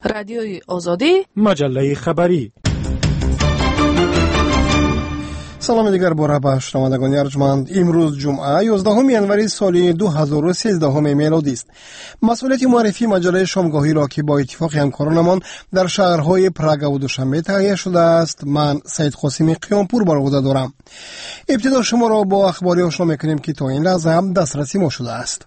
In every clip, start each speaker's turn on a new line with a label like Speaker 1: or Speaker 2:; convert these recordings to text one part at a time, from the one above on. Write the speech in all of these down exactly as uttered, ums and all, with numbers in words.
Speaker 1: رادیوی آزادی،
Speaker 2: مجله خبری.
Speaker 3: سلام دیگر باره به شنوندگان ارجمند. امروز جمعه یازدهم ینوری سال دو هزار و سیزده میلادی است. مسئولیت معرفی مجله شامگاهی را که با اتفاق همکارانمان در شهرهای پراگ و دوشنبه تهیه شده است، من سید قاسمی قیامپور بر عهده دارم. ابتدا شما را با اخباری آشنا میکنیم که تا این لحظه هم دسترسی ما شده است.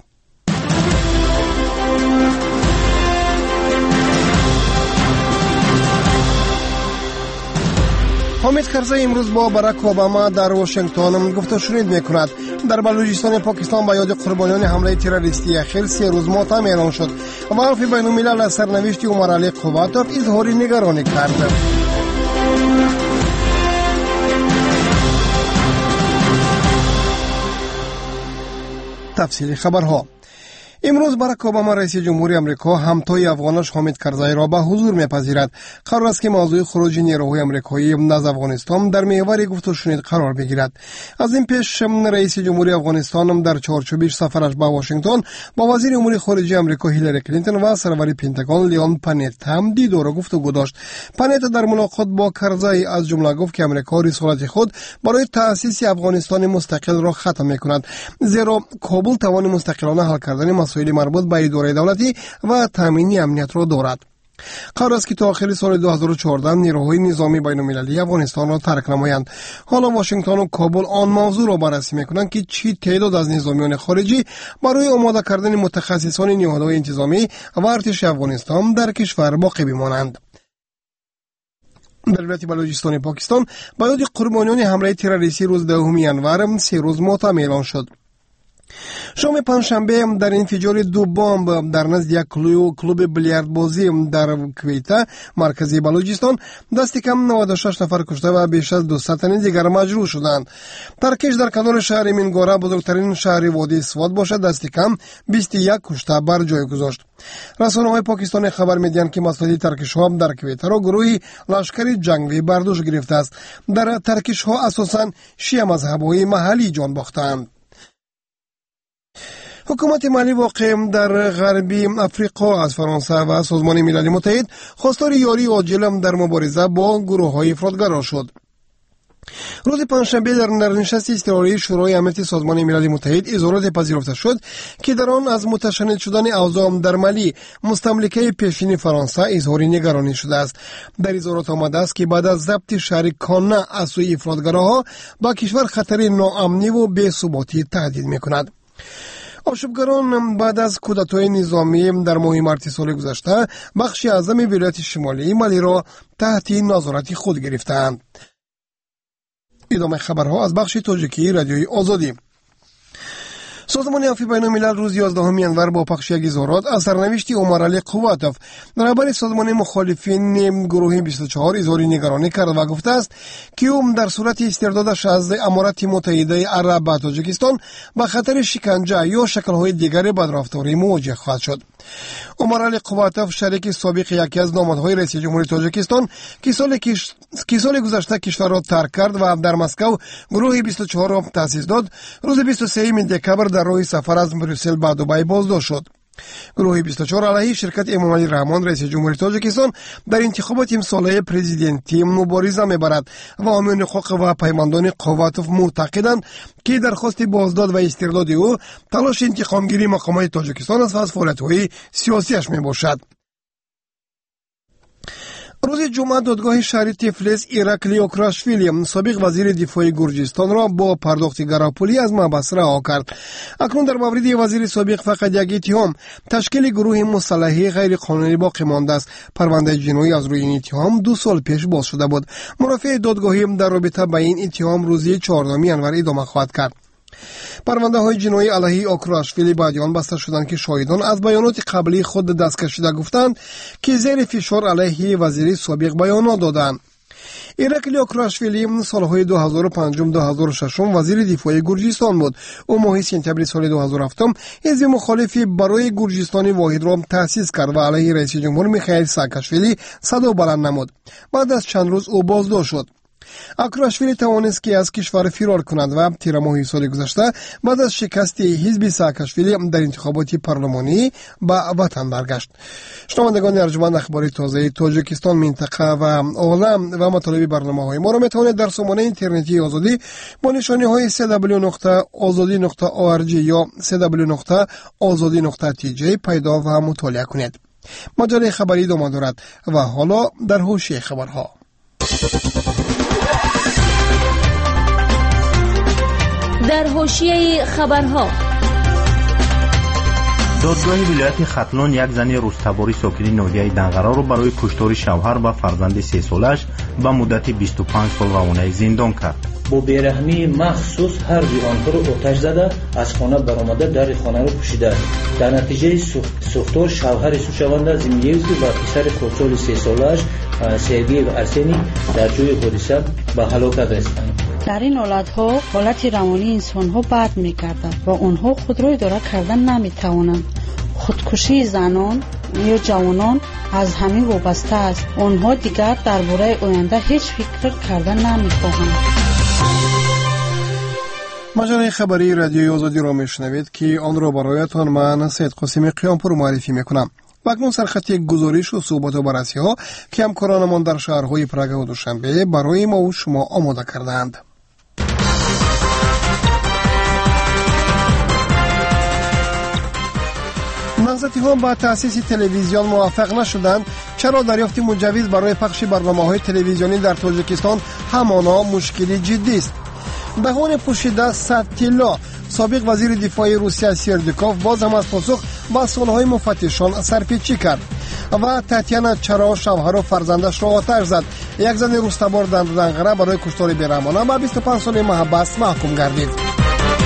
Speaker 3: حامد کرزی امروز با باراک اوباما در واشنگتن گفته شنود میکند. در بلوچستان پاکستان به یاد قربانیان حمله تروریستی اخیر سه روز ماتم اعلام شد و حلف بین الملل از سرنوشت عمر علی قواتوف اظهار نگرانی کرد. تفصیل خبرها. امروز باراک اوباما رئیس جمهوری آمریکا همتای افغانش حامد کرزی را به حضور میپذیرد. قرار است که موضوع خروج نیروهای آمریکایی از افغانستان در محور گفت و شنود قرار بگیرد. از این پیش رئیس جمهوری افغانستان در چارچوب سفرش به واشنگتن با وزیر امور خارجه آمریکا هیلاری کلینتون و سرور پنتاگون لیون پنت هم دیدار و گفتگو داشت. پنت در ملاقات با کرزی از جمله گفت که آمریکا رسالت خود برای تأسیس افغانستان مستقل را ختم میکند، زیرا کابل توان مستقلانه حل کردن مسائل مربوط به اداره دولتی و تامین امنیت را دارد. قرار است که تا آخر سال دو هزار و چهارده نیروهای نظامی بین المللی افغانستان را ترک نمایند. حالا واشنگتن و کابل آن موضوع را بررسی میکنند که چی تعداد از نظامیان خارجی برای آماده کردن متخصصان نهادهای انتظامی و ارتش افغانستان در کشور باقی بمانند. در ولایت بلوچستان پاکستان به یاد قربانیان حمله تروریستی روز دهم ینور سه روز ماتم اعلان شد. شام پنجشنبه در انفجار دو بمب در نزد یک کلوب بیلیارد بازی در کویته مرکزی بلوچستان دست کم نود و شش نفر کشته و بیش از دویست تن دیگر مجروح شدند. ترکش در کنار شهر مینگوره بزرگترین شهر وادی سوات باشد دست کم بیست و یک کشته بر جای گذاشت. رسانه‌های پاکستان خبر می‌دهند که مسئول ترکش‌ها در کویته را گروهی لشکری جنگی بر دوش گرفته است. در ترکش‌ها اساساً شیعه مذهب‌های محلی جان باختند. حکومت مالی واقع در غربی افریقا از فرانسه و سازمان ملل متحد خواستار یاری عاجل در مبارزه با گروه‌های افراطگرا شد. روز پنجشنبه در نشست اضطراری شورای امنیت سازمان ملل متحد اظهارات پذیرفته شد که در آن از متشنج شدن اوضاع در مالی مستملکه پیشین فرانسه اظهار نگرانی شده است. در اظهارات آمده است که بعد از ضبط شهر کانه از سوی افراطگراها با کشور خطر ناامنی و بی‌ثباتی تهدید می‌کند. آشوبگران بعد از کودتای نظامی در ماه مارس سال گذشته بخش اعظم ولایت شمالی مالی را تحت نظارت خود گرفتند. ادامه خبرها از بخش تاجیکی رادیوی آزادی. سازمان عفو بین الملل روز یازدهم ینور با پخش یک اظهارات از سرنوشت عمر علی قواتوف رهبر سازمان مخالفین گروه بیست و چهار اظهار نگرانی کرد و گفته است که او در صورت استردادش از امارات متحده عرب و تاجیکستان با خطر شکنجه یا شکل‌های دیگر بدرفتاری مواجه خواهد شد. عمر علی قواتوف شریک سابق یکی از نامزدهای رئیس جمهوری تاجیکستان که سال که سال گذشته کشور را ترک کرد و در مسکو گروه بیست و چهار را تأسیس داد، روز بیست و سوم دکمبر در راه سفر از بروسل به دبی بازداشت شد. گروه بیست و چهار علیه شرکت امامعلی رحمان رئیس جمهوری تاجیکستان در انتخابات امساله پرزیدنتی مبارزه میبرد و حامیان حقوق و پیماندان قواتوف معتقدند که درخواست بازداد و استرداد او تلاش انتقامگیری مقامات تاجیکستان است و از فعالیت‌های سیاسیش میباشد. روز جمعه دادگاه شهر تفلیس ایراکلی اوکراشویلی سابق وزیر دفاع گرجستان را با پرداخت گراپولی از محبس رها کرد. اکنون در مورد وزیر سابق فقط یک اتهام تشکیل گروه مسلحی غیر قانونی باقی مانده است. پرونده جنایی از روی این اتهام دو سال پیش باز شده بود. مرافع دادگاهی در رابطه با این اتهام روز چهاردهم ینور ادامه خواهد کرد. پرونده های جنایی علیه اوکراشویلی بعد آن بسته شدند که شاهدان از بیانات قبلی خود دست کشیده گفتند که زیر فشار علیه وزیر سابق بیانات دادند. ایراکلی اوکراشویلی سالهای دو هزار و پنج دو هزار و شش وزیر دفاع گرجستان بود. او ماه سپتامبر سال دو هزار و هفت حزب مخالفی برای گرجستان واحد را تأسیس کرد و علیه رئیس جمهور میخائیل ساکاشویلی صدا بلند نمود. بعد از چند روز او بازداشت شد. اکراشویلی توانست که از کشور فرار کند و تیر ماه سال گذشته بعد از شکست حزب ساکاشویلی در انتخابات پارلمانی به وطن برگشت. شنوندگان ارجمند، اخبار تازه تاجیکستان، منطقه و عالم و مطالب برنامه‌های ما را میتوانید در سامانه اینترنتی آزادی با نشانی های دبلیو دبلیو دبلیو نقطه آزادی نقطه او آر جی یا دبلیو دبلیو دبلیو نقطه آزادی نقطه تی جی پیدا و مطالعه کنید. مجله خبری ادامه دارد و حالا در حوزه خبرها.
Speaker 1: در حوزه خبرها،
Speaker 2: دادگاه ولایت ختلان یک زن روزتباری ساکن ناحیه دنقره را برای کشتار شوهر و فرزند سه سالش به مدت بیست و پنج سال روانه زندان کرد.
Speaker 4: با بیرحمی مخصوص هر دوی آنها را آتش زده، از خانه برآمده در خانه را پوشیده. در نتیجه سوختار شوهر سوشونده زمیلیوسکی و پسر خردسال سه سالش سرگی و ارسنی در جای حادثه به هلاکت رسیدند.
Speaker 5: در این حالت‌ها حالت روانی انسان‌ها بد می‌گردد و آنها خود را اداره کردن نمی‌توانند. خودکشی زنان یا جوانان از همین وابسته است. آنها دیگر درباره آینده هیچ فکر کردن نمی‌خواهند.
Speaker 3: مجله خبری رادیوی آزادی را میشنوید که آن را برایتان من سید قاسم قیامپور معرفی میکنم. و اکنون سرخطی گزارش و صحبت و بررسی ها که همکارانمان در شهرهای پراگ و دوشنبه برای ما و شما آماده کردند. نهضتی ها با تأسیس تلویزیون موافق نشدند. چرا دریافت مجوز برای پخش برنامه‌های تلویزیونی در تاجیکستان همانا مشکلی جدی است؟ دهان پوشیده ستیلا، سابق وزیر دفاع روسیه سیردیکوف، باز هم از پاسخ با سوالهای مفتشان سرپیچی کرد. و تاتیانا چرا شوهر و فرزندش را آتش زد. یک زن روزتبار در دنقره برای کشتار بیرحمانه به بیست و پنج سال محبس محکوم گردید.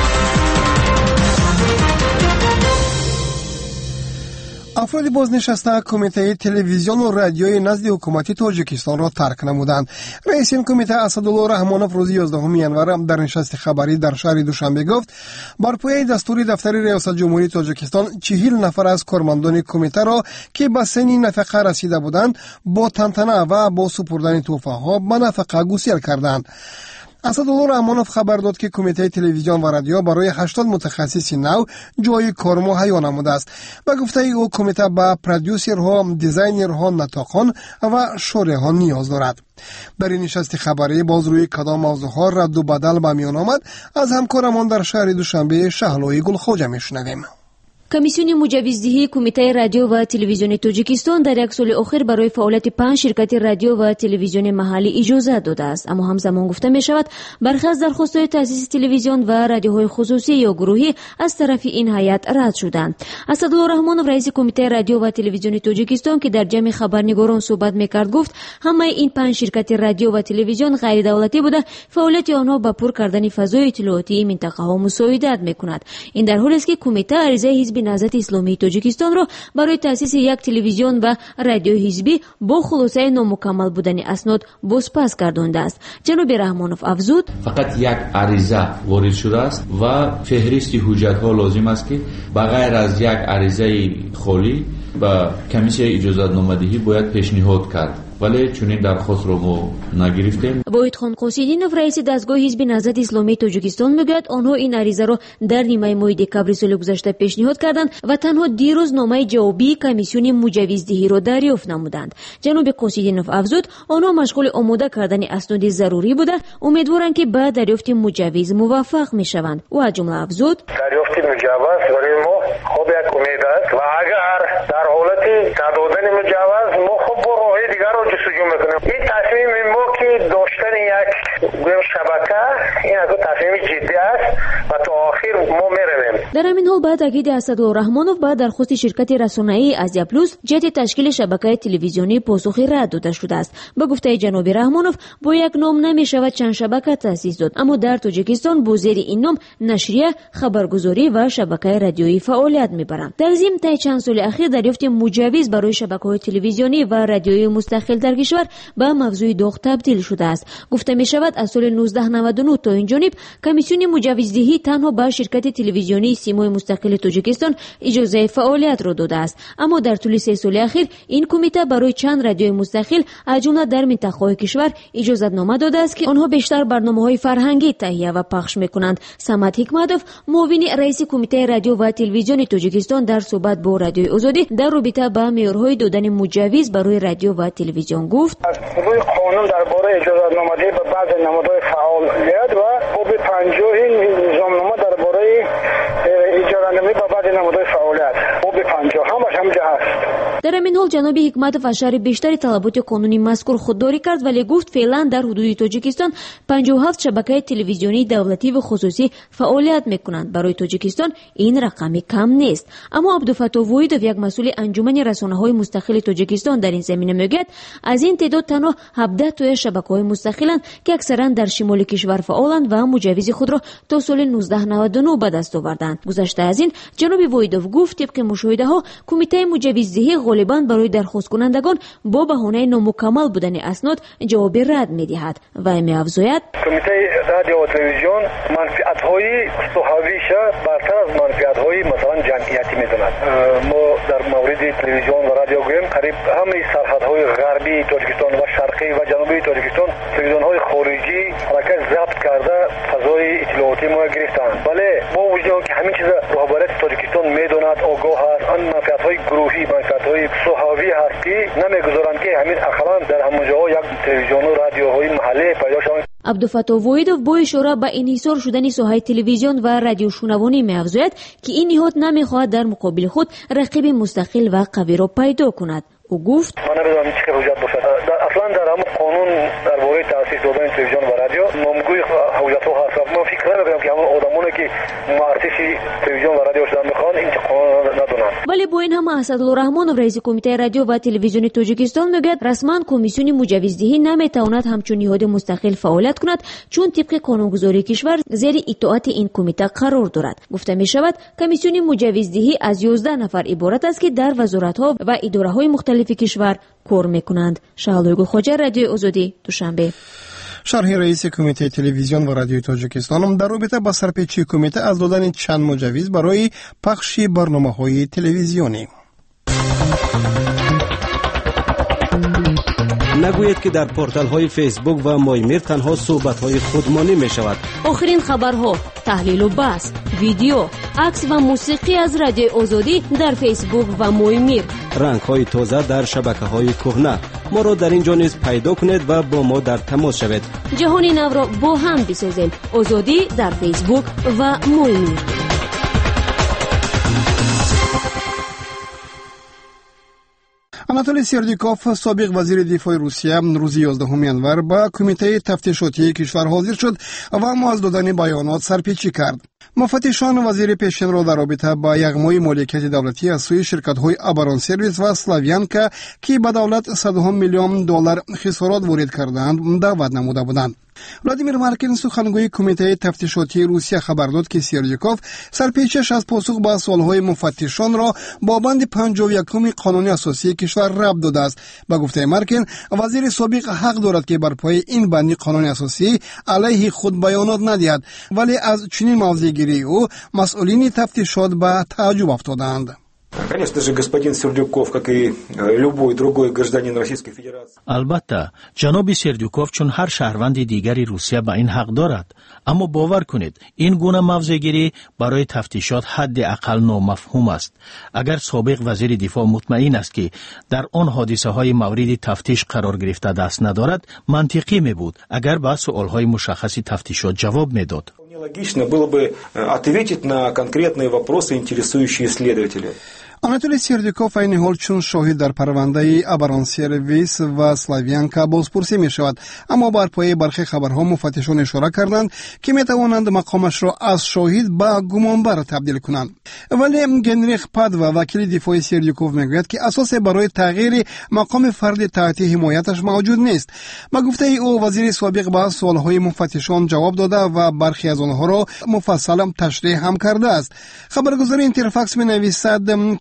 Speaker 3: افراد بازنشسته کمیته تلویزیون و رادیوی نزد حکومتی تاجیکستان را ترک نمودند. رئیس این کمیته اسدالله رحمانوف روز یازدهم ینور در نشست خبری در شهر دوشنبه گفت بر پایه دستور دفتر ریاست جمهوری تاجیکستان چهل نفر از کارمندان کمیته را که به سن نفقه رسیده بودند با تنتنه و با سپردن تحفه ها به نفقه گسیل کردند. اسدالله رحمانوف خبر داد که کمیته تلویزیون و رادیو برای هشتاد متخصص نو جای کار مهیا نموده است. به گفته او کمیته به پرودیوسرها، دیزاینرها، نطاقان و شوره‌ها نیاز دارد. در این نشست خبری باز روی کدام موضوعها رد و بدل به میان آمد از همکارمان در شهر دوشنبه شهلوی گلخوجه میشنویم.
Speaker 1: کمیسیون مجوزدهی کمیته رادیو و تلویزیون تاجیکستان در یک سال اخیر برای فعالیت پنج شرکت رادیو و تلویزیون محلی اجازه داده است، اما همزمان گفته می شود برخی از درخواست‌های تأسیس تلویزیون و رادیوهای خصوصی یا گروهی از طرف این هیئت رد شدند. اسدالله رحمانوف رئیس کمیته رادیو و تلویزیون تاجیکستان که در جمع خبرنگاران صحبت می‌کرد گفت همه این پنج شرکت رادیو و تلویزیون غیر دولتی بوده، فعالیت آنها با پر کردن فضای اطلاعاتی منطقه‌ها مساعدت می‌کند. این در حالی است که کمیته عریضه حزب نهضت اسلامی تاجیکستان را برای تأسیس یک تلویزیون و رادیو حزبی با خلاصه نامکمل بودن اسناد بازپس گردانده است. جناب رحمانوف افزود
Speaker 6: فقط یک عریضه وارد شده است و فهرست حجت‌ها لازم است که بغیر از یک عریضه خالی با کمیسیون اجازه‌نامه‌دهی باید پیشنهاد کرد، ولی چنین درخواست رو ما نگرفتیم.
Speaker 1: وحیدخان قاصدینوف رئیس دستگاه حزب نهضت اسلامی تاجیکستان میگوید آنها این عریضه را در نیمه ماه دکامبر سال گذشته پیشنهاد کردند و تنها دیروز نامه جوابی کمیسیون مجوزدهی را دریافت نمودند. جناب قاصدینوف افزود آنها مشغول آماده کردن اسناد ضروری بوده، امیدوارند که بعد دریافت مجوز موفق میشوند. و از جمله افزود
Speaker 7: دریافت مجوز برای ما خوب یک امید است و اگر در حالت ندادن مجوز ما خوب با راهی دیگر را جستجو میکنیم. این تصمیم ما که داشتن یک شبکه این از تصمیم جدی است و تا آخر ما میرویم.
Speaker 1: در همین حال بعد تاکید اسدالله رحمانوف بعد درخواست شرکت رسانه‌ای آسیا پلوس جهت تشکیل شبکه تلویزیونی پاسخی رد داده شده است. به گفته جناب رحمانوف با یک نام نمیشود چند شبکه تأسیس داد، اما در تاجیکستان با زیر این نام نشریه، خبرگزاری و شبکه رادیویی فعالیت میبرند. در ضمن طی چند سال اخیر دریافت مجوز برای شبکه‌های تلویزیونی و رادیویی مستقل در کشور به موضوع داغ تبدیل شده است. گفته می شود از سال نوزده نود و نه تا این جانب کمیسیون مجوزدهی تنها به شرکت تلویزیونی سیمای مستقل تاجیکستان اجازه فعالیت را داده است. اما در طول سه سال اخیر این کمیته برای چند رادیوی مستقل از جمله در منطقه‌های کشور اجازه‌نامه داده است که آنها بیشتر برنامه‌های فرهنگی تهیه و پخش می‌کنند. صمد حکمتوف معاون رئیس کمیته رادیو و تلویزیون تاجیکستان در صحبت با رادیوی آزادی در رابطه با معیارهای دادن مجوز برای رادیو و تلویزیون گفت:
Speaker 7: روی قانون درباره اجازه‌نامه‌دهی به بعض نمادهای فعالیت و باب پنجاه این نظامنامه درباره اجازه‌نامه‌دهی به بعض نمادهای فعالیت باب پنجاه همش همینجا هست.
Speaker 1: در این حال جناب حکمتوف از شرح بیشتر طلبات قانونی مذکور خودداری کرد، ولی گفت فعلا در حدود تاجیکستان پنجاه و هفت شبکه تلویزیونی دولتی و خصوصی فعالیت میکنند. برای تاجیکستان این رقمی کم نیست. اما عبدالفتاح وحیدوف، یک مسئول انجمن رسانه‌های مستقل تاجیکستان، در این زمینه میگوید از این تعداد تنها هفده تا شبکه‌های مستقلند که اکثرا در شمال کشور فعالند و مجوز خود را تا سال نوزده نود و نه به دست آوردند. گذشته از این جناب وحیدوف گفت طبق مشاهده‌ها کمیته مجوزدهی غالباً برای درخواست کنندگان با بهانه نامکمل بودن اسناد جواب رد می‌دهد و می‌افزاید:
Speaker 7: کمیته رادیو و تلویزیون منفعت‌های صحافیش برتر از منفعت‌های مثلا جمعیتی می‌داند. ما در مورد تلویزیون و رادیو گویم قریب همه سرحدهای غربی تاجیکستان و شرقی و جنوبی تاجیکستان تلویزیون‌های خارجی حرکت ضبط کرده فضای اطلاعاتی ما گرفتند. بله با وجود آنکه همین چیز رهبریت تاجیکستان می‌داند، آگاه است، آن منفعت‌های گروهی، منفعت‌های صحافی هست که نمی‌گذارند که همین اخلاً در همون جاها یک تلویزیون و رادیوهای محلی پیدا شوند.
Speaker 1: عبدالفتاح وحیدوف با اشاره به انحصار شدن ساحه تلویزیون و رادیو شنوانی می‌افزاید که این نهاد نمی‌خواهد در مقابل خود رقیب مستقل و قوی را پیدا کند. او گفت:
Speaker 7: من نمی‌دانم چه حجت باشد. اصلا در همون قانون درباره تأسیس دادن تلویزیون و رادیو نامگوی حجت‌ها هست. من فکر نمی‌کنم که همون آدمانی که مؤسس تلویزیون و رادیو شدن می‌خوان این قانون ندونن.
Speaker 1: ولی با این همه اسدالرحمن رئیس کمیته رادیو و تلویزیون تاجیکستان میگوید رسما کمیسیون مجوزدهی نمی‌تواند همچون نهاد مستقل فعالیت کند، چون طبق قانونگذاری کشور زیر اطاعت این کمیته قرار دارد. گفته می‌شود کمیسیون مجوزدهی از یازده نفر عبارت است که در وزارت‌ها و اداره‌های مختلف کشور کار میکنند. شهلوی خواجه، رادیو آزادی، دوشنبه.
Speaker 3: شرح رئیس کمیته تلویزیون و رادیو تاجیکستان در رابطه با سرپیچی کمیته از دادن چند مجوز برای پخش برنامه‌های تلویزیونی.
Speaker 8: نگویید که در پورتال های فیسبوک و مایمیر تنها صحبت های خودمانی می شود.
Speaker 1: آخرین خبرها، تحلیل و بحث، ویدیو، عکس و موسیقی از رادیو آزادی در فیسبوک و مایمیر.
Speaker 8: رنگ های تازه در شبکه های کهنه. ما را در اینجا نیز پیدا کنید و با ما در تماس شوید.
Speaker 1: جهان نو را با هم بسازیم. آزادی در فیسبوک و مایمیر.
Speaker 3: آناتولی سردیکوف، سابق وزیر دفاع روسیه، روز یازدهم ژانویه با کمیته تفتیشاتی کشور حاضر شد و اما از دادن بیانات سرپیچی کرد. مفتشان وزیر پیشین را در رابطه با یغمای مالکیت دولتی از سوی شرکت‌های ابران سرویس و سلاویانکا که به دولت صد و ده میلیون دلار خسارات وارد کردند دعوت نموده بودند. ولادیمیر مارکین، سخنگوی کمیته تفتیشاتی روسیه، خبر داد که سردیکوف سرپیچش از پاسخ به سوالهای مفتشان را با بند پنجاه و یکم قانون اساسی کشور ربط داده است. به گفته مارکین، وزیر سابق حق دارد که بر پای این بند قانون اساسی علیه خود بیانات ندهد، ولی از چنین موضع‌گیری او مسئولین تفتیشات به تعجب افتادند.
Speaker 9: Конечно же, господин Сердюков, как и любой другой гражданин Российской Федерации.
Speaker 10: البته جناب سردیوکوف چون هر شهروند دیگری روسیه به این حق دارد، اما باور کنید این گونه موضع‌گیری برای تفتیشات حد اقل نامفهوم است. اگر سابق وزیر دفاع مطمئن است که در آن حادثه های مورد تفتیش قرار گرفته دست ندارد، منطقی می بود اگر به سوالهای مشخص تفتیشات جواب میداد.
Speaker 9: Логично было бы ответить на конкретные вопросы, интересующие следователя.
Speaker 3: آناتولی سردیکوف این حال چون شاهد در پرونده ابران سرویس و سلاویانکا بازپرسی می شود، اما بر پایه برخی خبرها مفتشان اشاره کردند که می توانند مقامش را از شاهد به گمانبر تبدیل کنند. ولی گنریخ پاد و وکیل دفاع سردیکوف می گوید که اساس برای تغییر مقام فرد تحت حمایتش موجود نیست. با گفته او وزیر سابق به سوالهای مفتشان جواب داده و برخی از آنها را مفصل تشریح هم کرده است. خبرگزاری اینترفاکس می نویسد که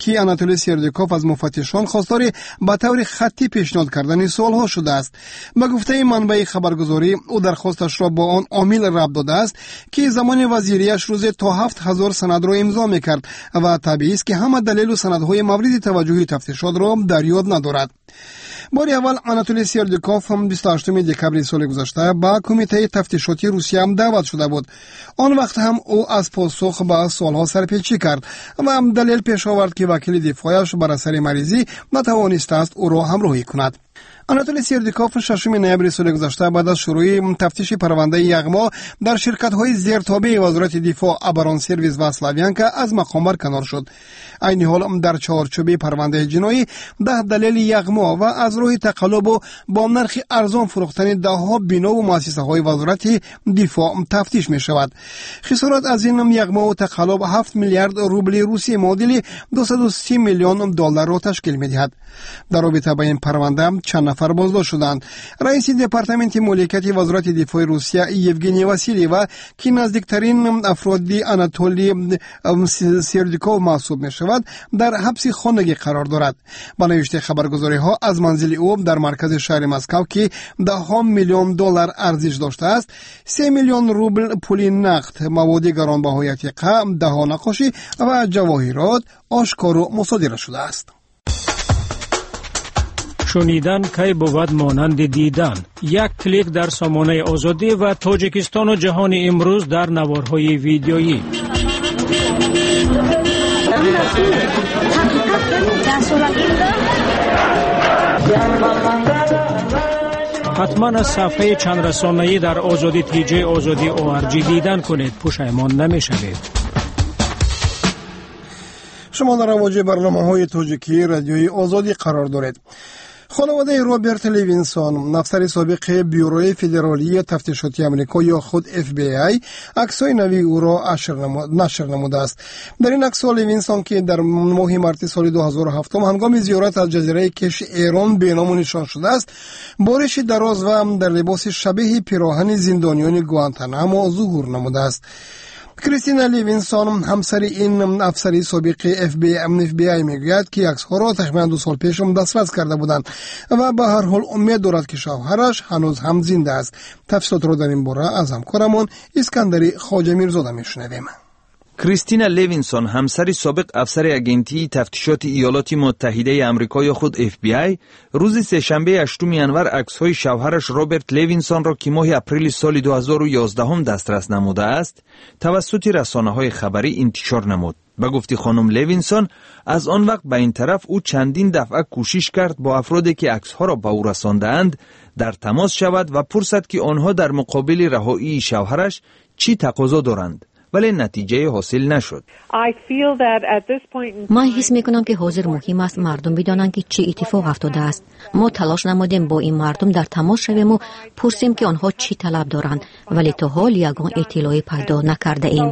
Speaker 3: که آناتولی سردیکوف از مفتشان خواستار به طور خطی پیشنهاد کردن سوالها شده است. به گفته منبع خبرگزاری، او درخواستش را با آن عامل ربط داده است که زمان وزیریش روز تا هفت هزار سند را امضا میکرد و طبیعی است که همه دلیل و سندهای مورد توجه تفتیشات را در یاد ندارد. بار اول آناتولی سردیکوف هم بیست و هشتم دکبر سال گذشته با کمیته تفتیشاتی روسیه هم دعوت شده بود. آن وقت هم او از پاسخ به سوالها سرپیچی کرد و هم دلیل پیش آورد که وکیل دفاعش بر اثر مریضی نتوانسته است او را همراهی کند. آناتولی سردیکوف ششم نوامبر سال گذشته بعد از شروع تفتیش پرونده یغما در شرکت‌های زیرتابع وزارت دفاع ابران سرویس و سلاویانکا از مقام برکنار شد. این حال در چارچوب پرونده جنایی ده دلیل یغما و از روی تقلب و با نرخ ارزان فروختن ده ها بنا و مؤسسه های وزارت دفاع تفتیش می شود. خسارات از این یغما و تقلب هفت میلیارد روبل روسی معادل دویست و سی میلیون دلار را تشکیل می دهد. در رابطه با این پرونده چند نفر بازداشت شدند. رئیس دپارتمنت مالکیت وزارت دفاع روسیه یوگنی واسیلیوا که نزدیکترین افراد آناتولی سردیکوف محسوب می شود در حبس خانگی قرار دارد. با نوشته خبرگزاری ها از منزل او در مرکز شهر مسکو که ده ها میلیون دلار ارزش داشته است، سه میلیون روبل پول نقد، مواد گرانبهایت قم، ده ها نقاشی و جواهرات آشکار و مصادره شده است.
Speaker 11: شنیدن کی بود مانند دیدن. یک کلیک در سامانه آزادی و تاجیکستان و جهان امروز در نوارهای ویدیویی. حتما از صفحه چند رسانه‌ای در آزادی تیجی آزادی اوارجی دیدن کنید، پشیمان نمی‌شوید.
Speaker 3: شما در مواجه برنامه‌های تاجیکی رادیوی آزادی قرار دارید. خانواده روبرت لیوینسون، افسر سابق بیوروی فدرالی تفتیشاتی آمریکا یا خود اف بی آی، عکس‌های نوی او را نشر نموده است. در این عکس‌ها لیوینسون که در ماه مارس سال دو هزار و هفت هنگام زیارت از جزیره کش ایران به نام نشان شده است، بارش دراز و در لباس شبیه پیراهن زندانیان گوانتانامو ظهور نموده است. کریستینا لیوینسون، همسر این افسری سابق اف بی آی میگوید که عکس‌ها را تقریباً دو سال پیش دسترس کرده بودند و به هر حال امید دارد که شوهرش هنوز هم زنده است. تفصیلات را در این باره از همکارمان اسکندری خواجه میرزاده میشنویم.
Speaker 12: کریستینا لیوینسون، همسر سابق افسر اگنتی تفتیشات ایالات متحده آمریکا یا خود اف بی آی، روز سه‌شنبه هشتم ژانویه عکس‌های شوهرش روبرت لیوینسون را که ماه اپریل سال دو هزار و یازده دسترس نموده است، توسط رسانه‌های خبری انتشار نمود. به گفته خانم لیوینسون، از آن وقت به این طرف او چندین دفعه کوشش کرد با افرادی که عکس‌ها را به او رسانده‌اند در تماس شود و پرسد که آنها در مقابل رهایی شوهرش چی تقاضا دارند، ولی نتیجه حاصل نشد.
Speaker 13: من حس میکنم که حاضر مهم است مردم بدانند که چی اتفاق افتاده است. ما تلاش نمودیم با این مردم در تماس شویم و پرسیم که آنها چی طلب دارند، ولی تا حال یگان اطلاعی پیدا نکرده ایم.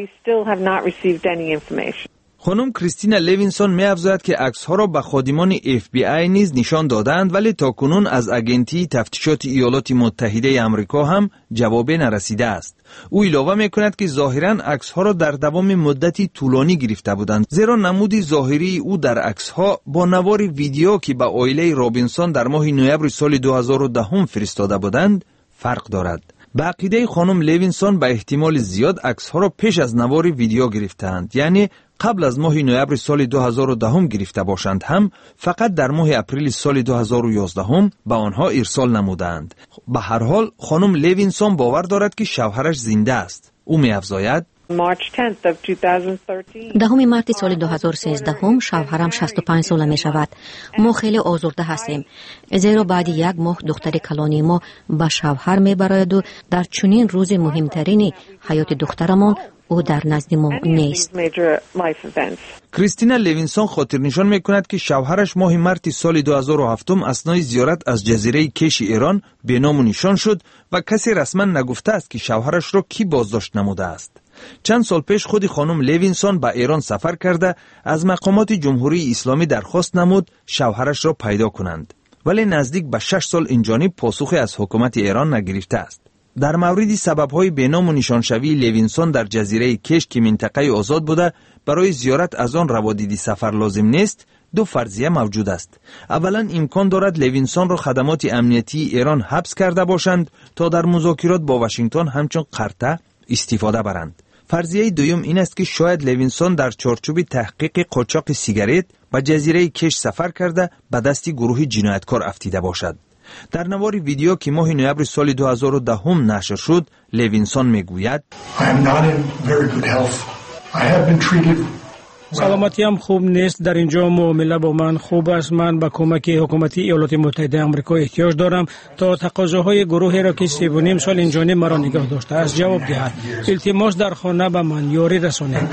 Speaker 12: خانم کریستینا لیوینسون می افزاید که عکس‌ها را به خادمان اف بی آی نیز نشان دادند، ولی تاکنون از اگنتی تفتیشات ایالات متحده آمریکا هم جواب نرسیده است. او علاوه می کند که ظاهراً عکس‌ها را در دوام مدتی طولانی گرفته بودند، زیرا نمود ظاهری او در عکس‌ها با نوار ویدیو که به عائله رابینسون در ماه نوامبر سال دو هزار و ده فرستاده بودند فرق دارد. به عقیده خانم لیوینسون به احتمال زیاد عکس‌ها را پیش از نوار ویدیو گرفتند، یعنی قبل از ماه نوامبر سال دو هزار و ده گرفته باشند هم فقط در ماه اپریل سال دو هزار و یازده به آنها ارسال نمودند. به هر حال خانم لیوینسون باور دارد که شوهرش زنده است. او می‌افزاید
Speaker 13: دهم مارس سال دو هزار و سیزده شوهرم شصت و پنج ساله می شود. ما خیلی آزرده هستیم، زیرا بعد یک ماه دختر کلانی ما به شوهر می براید و در چنین روز مهمترین حیات دخترمان او در نزد ما نیست.
Speaker 12: کریستینا لیوینسون خاطر نشان می کند که شوهرش ماه مارس سال دو هزار و هفت اثنای زیارت از جزیره کش ایران به نام و نشان شد و کسی رسما نگفته است که شوهرش را کی بازداشت نموده است. چند سال پیش خود خانم لیوینسون به ایران سفر کرده از مقامات جمهوری اسلامی درخواست نمود شوهرش را پیدا کنند، ولی نزدیک به شش سال اینجانب پاسخی از حکومت ایران نگرفته است. در مورد سبب‌های بینام و نشانشوی لیوینسون در جزیره کش که منطقه آزاد بوده، برای زیارت از آن روادیدی سفر لازم نیست، دو فرضیه موجود است. اولا امکان دارد لیوینسون را خدمات امنیتی ایران حبس کرده باشند تا در مذاکرات با واشنگتن همچون قرطه استفاده برند. فرضیه دوم این است که شاید لیوینسون در چارچوب تحقیق قاچاق سیگارت به جزیره کش سفر کرده به دست گروه جنایتکار افتیده باشد. در نوار ویدیو که ماه نوامبر سال دو هزار و ده نشر شد، لیوینسون میگوید
Speaker 11: سلامتیم خوب نیست، در اینجا معامله با من خوب است. من به کمک حکومت ایالات متحده آمریکا احتیاج دارم تا تقاضاهای گروهی را که سه و نیم سال اینجا مرا نگاه داشته است جواب دهد. التماس در خانه به من یاری رسانید.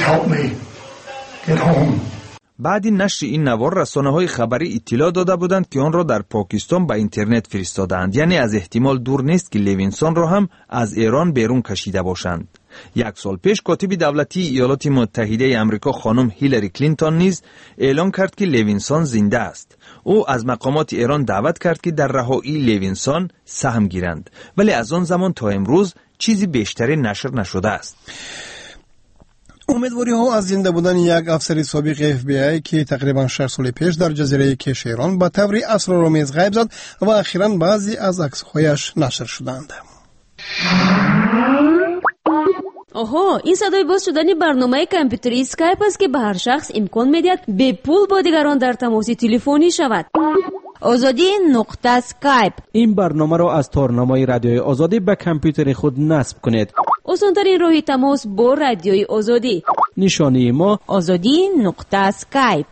Speaker 12: بعد نشر این نوار رسانه‌های خبری اطلاع داده بودند که آن را در پاکستان به اینترنت فرستادند، یعنی از احتمال دور نیست که لیوینسون را هم از ایران بیرون کشیده باشند. یک سال پیش کاتب دولتی ایالات متحده آمریکا خانم هیلاری کلینتون نیز اعلام کرد که لیوینسون زنده است. او از مقامات ایران دعوت کرد که در رهایی لیوینسون سهم گیرند، ولی از آن زمان تا امروز چیزی بیشتری نشر نشده است.
Speaker 3: امیدواری ها از زنده بودن یک افسر سابق اف بی آی که تقریبا شش سال پیش در جزیره کش ایران به طور اسرارآمیز غیب زد و اخیراً بعضی از عکس‌هایش نشر شدند.
Speaker 1: اوه، این صدای باز شدن برنامه کامپیوتری اسکایپ است که به هر شخص امکان میدهد به پول با دیگران در تماس تلفنی شود. آزادی نقطه اسکایپ.
Speaker 14: این برنامه را از تارنمای رادیوی آزادی به کامپیوتر خود نصب کنید.
Speaker 1: آسان‌ترین راه تماس با رادیوی آزادی.
Speaker 14: نشانی ما
Speaker 1: آزادی نقطه اسکایپ.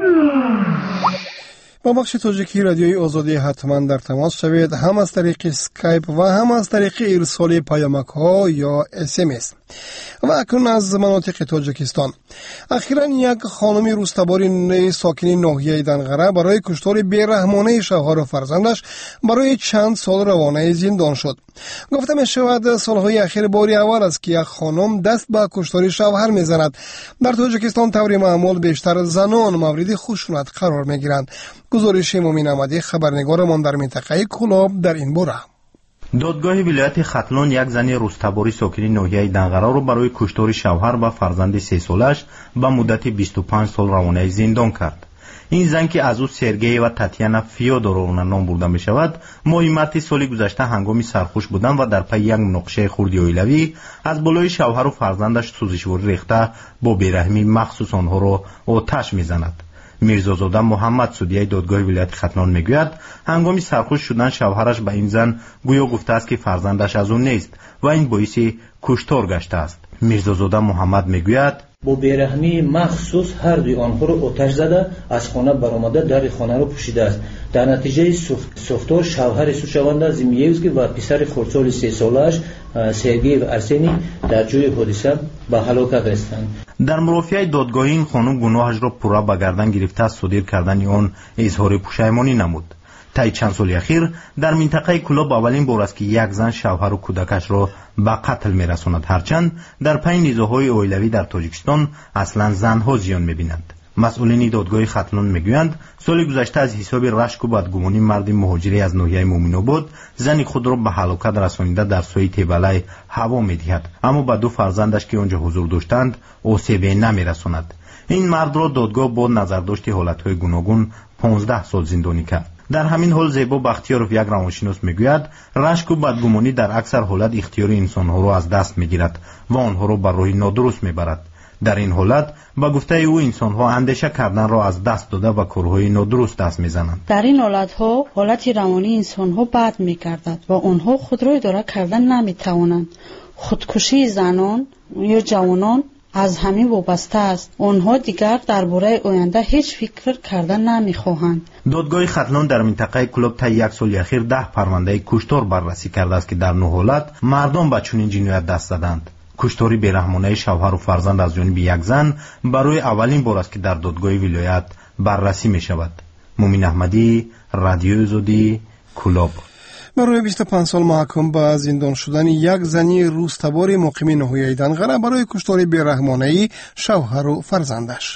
Speaker 3: با بخش تاجیکی رادیوی آزادی حتما در تماس شوید، هم از طریق اسکایپ و هم از طریق ارسال پیامک ها یا اس ام اس. و اکنون از مناطق تاجیکستان. اخیراً یک خانم روستباری ساکن ناحیه دنغره برای کشتار بیرحمانه شوهر و فرزندش برای چند سال روانه زندان شد. گفته می شود سالهای اخیر باری اول است که یک خانم دست به کشتار شوهر می زند. در تاجیکستان طور معمول بیشتر زنان مورد خشونت قرار می گیرند. گزارش مومن احمدی خبرنگارمان در منطقه کلاب در این باره.
Speaker 2: دادگاه ولایت ختلون یک زن روستباری ساکن ناحیه دنغره را برای کشتار شوهر و فرزند سه سالش به مدت بیست و پنج سال روانه زندان کرد. این زن که از او سرگئی و تاتیانا فیودورونا نام برده می شود، ماه مارس سال گذشته هنگام سرخوش بودند و در پی یک مناقشه خردی اویلوی از بالای شوهر و فرزندش سوزشواری ریخته با بیرحمی مخصوص آنها را آتش می زند. میرزازاده محمد سودیه دادگاه ولایت ختلون میگوید هنگامی سرخوش شدن شوهرش به این زن گویا گفته است که فرزندش از او نیست و این باعث کشتار گشته است. میرزازاده محمد میگوید
Speaker 4: با بیرحمی مخصوص هر دوی آنها را آتش زده از خانه برآمده در خانه را پوشیده است. در نتیجه سوختار شوهر سوشونده زمیوسکی و پسر خردسال سه سالش سرگئی و ارسنی در جای حادثه به هلاکت رسیدند.
Speaker 2: در مرافعه دادگاهی این خانم گناهش را پورا به گردن گرفته از صادر کردن آن اظهار پشیمانی نمود. طی چند سال اخیر در منطقه کلاب اولین بار است که یک زن شوهر و کودکش را به قتل میرساند، هرچند در پی نزاع‌های اویلوی در تاجیکستان اصلا زنها زیان میبینند. مسئولین دادگاه ختلون میگویند سال گذشته از حساب رشک و بدگمانی مرد مهاجری از ناحیه مومن‌آباد زن خود را به هلاکت رسانیده در سوی تیبلای هوا میدهد، اما به دو فرزندش که آنجا حضور داشتند آسیب نمیرساند. این مرد را دادگاه با نظرداشت حالتهای گوناگون پانزده سال زندانی کرد. در همین حال زیبا بختیارов یک روانشناس میگوید رشک و بدگمانی در اکثر حالت اختیار انسانها را از دست میگیرد و آنها را بر راه نادرست میبرد. در این حالت با گفته او انسانها اندیشه کردن را از دست داده و کارهای نادرست دست میزنند.
Speaker 5: در این حالتها حالت روانی انسانها بد میگردد و آنها خود را اداره کردن نمیتوانند. خودکشی زنان یا جوانان از همین وابسته است. آنها دیگر درباره آینده هیچ فکر کردن نمیخواهند.
Speaker 2: دادگاه ختلون در منطقه کلوب تا یک سال اخیر ده پرونده کشتار بررسی کرده است که در نه حالت مردم به چنین جنایت دست زدند. کشتاری بیرحمانه شوهر و فرزند از جانب یک زن برای اولین بار است که در دادگاه ولایت بررسی می شود. مومن احمدی، رادیو آزادی، کلوب.
Speaker 3: برای بیست و پنج سال محکوم به زندان شدن یک زنی روستباری مقیم ناحیه دنغره برای کشتار بیرحمانه شوهر و فرزندش.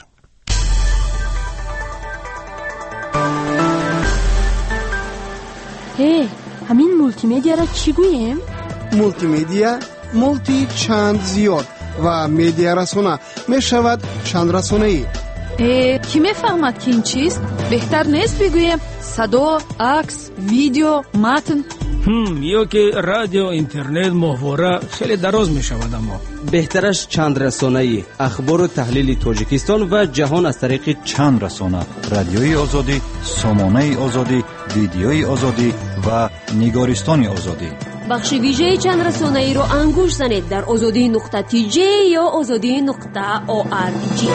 Speaker 15: هی، همین مولتی میدیا را چی گوییم؟
Speaker 3: مولتی میدیا، مولتی چند زیاد و میدیا رسانه می شود چند رسانه‌ای.
Speaker 15: کی میفهمد که این چیست؟ بهتر نیست بگویم صدا، عکس، ویدیو، متن؟
Speaker 11: هم یا که رادیو، اینترنت، محوره خیلی دراز می شود. اما
Speaker 14: بهترش چند رسانه‌ای، اخبار و تحلیل تاجیکستان و جهان از طریق
Speaker 16: چند رسانه: رادیوی آزادی، سامانه آزادی، ویدیوی آزادی و نگارستان آزادی.
Speaker 1: بخش ویژه چند رسانه‌ای رو انگوش زنید در آزادی نقطه تی جی یا آزادی نقطه او آر جی.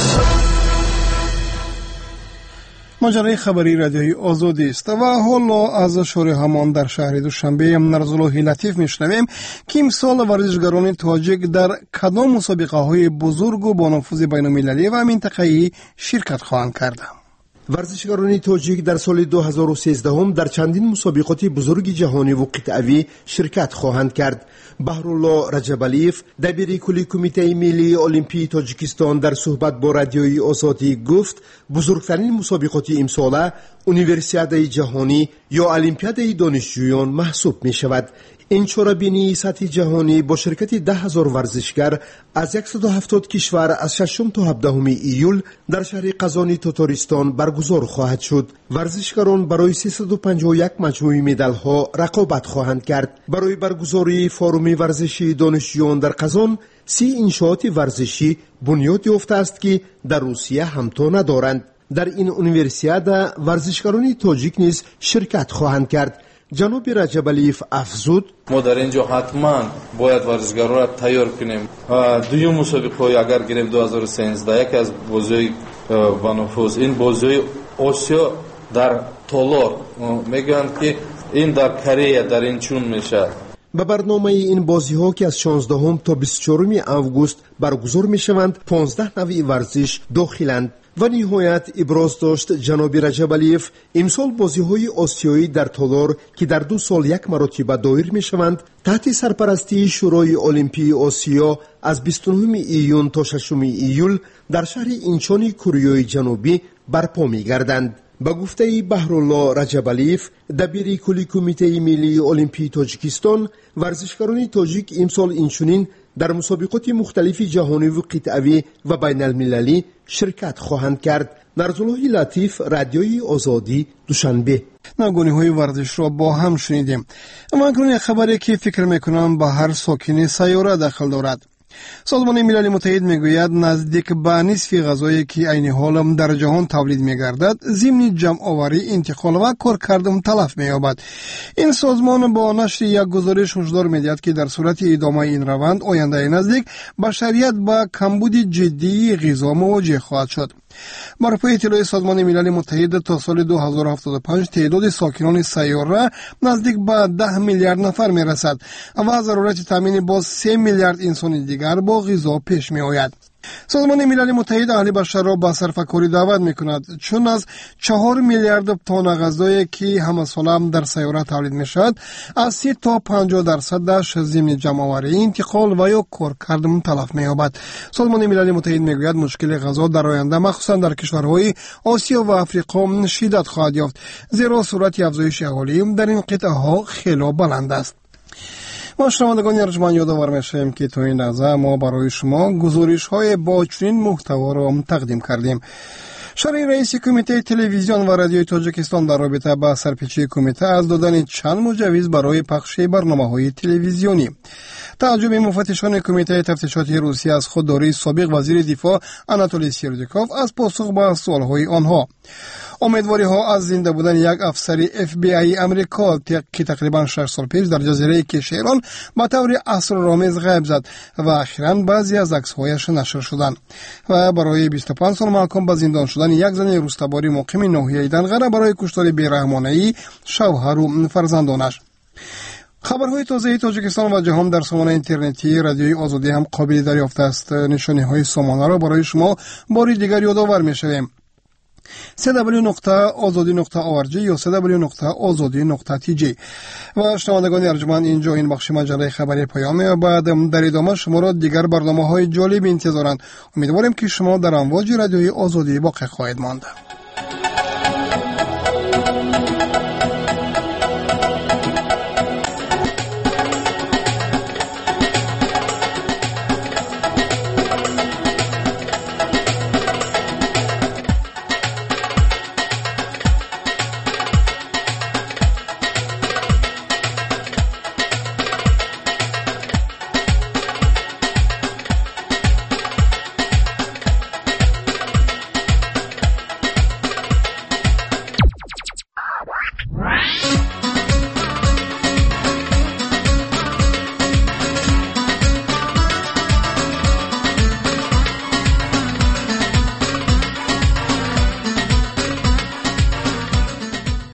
Speaker 3: ماجرای خبری رادیوی آزادی است و حالا از شور همان در شهر دوشنبه نرزالله لطیف میشنویم که امسال ورزشگران تاجیک در کدام مسابقه های بزرگ و با نفوذ بین المللی و منطقه‌ای شرکت خواهند کرد.
Speaker 17: ورزشگران تاجیک در سال دو هزار و سیزده در چندین مسابقات بزرگ جهانی و قطعوی شرکت خواهند کرد. بهرالله رجبالیف دبیر کلی کمیته ملی المپی تاجیکستان در صحبت با رادیوی آزادی گفت بزرگترین مسابقات امساله اونیورسیادای جهانی یا المپیادای دانشجویان محسوب می شود. این چاره‌بینی سطح جهانی با شرکت ده هزار ورزشگر از صد و هفتاد کشور از ششم تا هفدهم ایول در شهر قزانی تاتارستان برگزار خواهد شد. ورزشگران برای سیصد و پنجاه و یک مجموعه مدال‌ها رقابت خواهند کرد. برای برگزاری فوروم ورزشی دانشجویان در قزان سی انشاءات ورزشی بنیاد یافته است که در روسیه همتا ندارند. در این اونیورسیادا ورزشگران تاجیک نیز شرکت خواهند کرد. جناب رجبالیف افزود
Speaker 6: ما در اینجا حتما باید ورزشگران را تیار کنیم. دویم مسابقه اگر گرفت دو هزار و سیزده یکی از بازی با نفوذ این بازی آسیا در تالار میگن که این در کره در این چون میشه.
Speaker 17: به برنامه این بازی ها که از شانزدهم تا بیست و چهارم آگوست برگزار می شوند پانزده نوع ورزش داخلند. و نهایت ابراز داشت جناب رجبالیف امسال بازی های آسیایی در تالار که در دو سال یک مرتبه دایر می شوند تحت سرپرستی شورای المپی آسیا از بیست و نه ایون تا ششم ایول در شهر اینچون کره جنوبی برپا می گردند. با گفته بهرالله رجبالیف دبیر کلی کمیته ملی المپی تاجیکستان ورزشگران تاجیک امسال اینچنین در مسابقات مختلف جهانی و قطعوی و بین المللی شرکت خواهند کرد. نرزالله لطیف، رادیوی آزادی، دوشنبه.
Speaker 3: نگونی های ورزش را با هم شنیدیم. اما اکنون خبری که فکر میکنم با هر ساکن سیاره داخل دارد. سازمان ملل متحد میگوید نزدیک به نصف غذایی که عین حال در جهان تولید میگردد ضمن جمع آوری، انتقال و کار کردن تلف مییابد. این سازمان با نشر یک گزارش هشدار میدهد که در صورت ادامه این روند آینده نزدیک بشریت با کمبود جدی غذا مواجه خواهد شد. بر پای اطلاع سازمان ملل متحد تا سال دو هزار و هفتاد و پنج تعداد ساکنان سیاره نزدیک به ده میلیارد نفر میرسد و ضرورت تامین با سه میلیارد انسان دیگر با غذا پیش می آید. سازمان ملل متحد اهل بشر را به صرفه‌کاری دعوت می‌کند چون از چهار میلیارد تن غذایی که همه ساله در سیاره تولید می‌شود از سی تا پنجاه درصدش ضمن جمع‌آوری، انتقال و یا کار کردن تلف می‌یابد. سازمان ملل متحد می‌گوید مشکل غذا در آینده مخصوصا در کشورهای آسیا و آفریقا شدت خواهد یافت زیرا سرعت افزایش اهالی در این قطعه‌ها خیلی بلند است. ما شنوندگان ارجمند یادآور می‌شویم که تا این لحظه ما برای شما گزارش‌های با چنین محتوا را تقدیم کردیم. شرح رئیس کمیته تلویزیون و رادیوی تاجیکستان در رابطه با سرپیچی کمیته از دادن چند مجوز برای پخش برنامه‌های تلویزیونی. تعجب مفتشان کمیته تفتیشات روسیه از خودداری سابق وزیر دفاع آناتولی سیردیکوف از پاسخ به سوال‌های آنها. امیدواری ها از زنده بودن یک افسر اف بی آی امریکا که تقریبا شش سال پیش در جزیره کشیران به طور اسرارآمیز غیب زد و اخیراً بعضی از عکس‌هایش نشر شدند و برای بیست و پنج سال محکوم به زندان شدن یک زن روستاباری مقیم ناحیه دنقره برای کشتار بی‌رحمانه‌ای شوهر و فرزندانش. خبرهای تازه تاجیکستان و جهان در سامانه اینترنتی رادیوی آزادی هم قابل دریافت است. نشانه‌های سامانه را برای شما بار دیگر یادآور می‌شویم. سی دبلیو نقطه آزادی نقطه او آر جی یا سی دبلیو نقطه آزادی نقطه تی جی. و شنوندگان ارجمند اینجا این بخش مجله خبری پایان می‌یابد. در ادامه شما را دیگر برنامه‌های جالب انتظارند. امیدواریم که شما در امواج رادیوی آزادی باقی خواهید ماند.